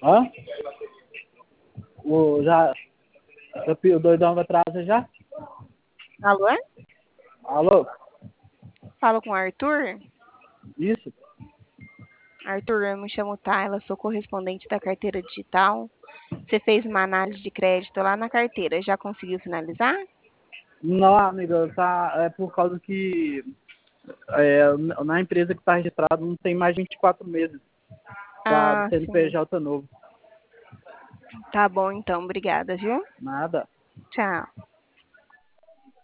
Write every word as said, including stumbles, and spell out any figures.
Hã? O, já, o doidão vai trazer já? Alô? Alô? Falo com o Arthur? Isso? Arthur, eu me chamo Tayla, sou correspondente da carteira digital. Você fez uma análise de crédito lá na carteira, já conseguiu finalizar? Não, amiga, tá, é por causa que é, na empresa que está registrado não tem mais vinte e quatro meses. Tá do Ah, sim. C N P J novo. Tá bom então, obrigada, viu? Nada. Tchau.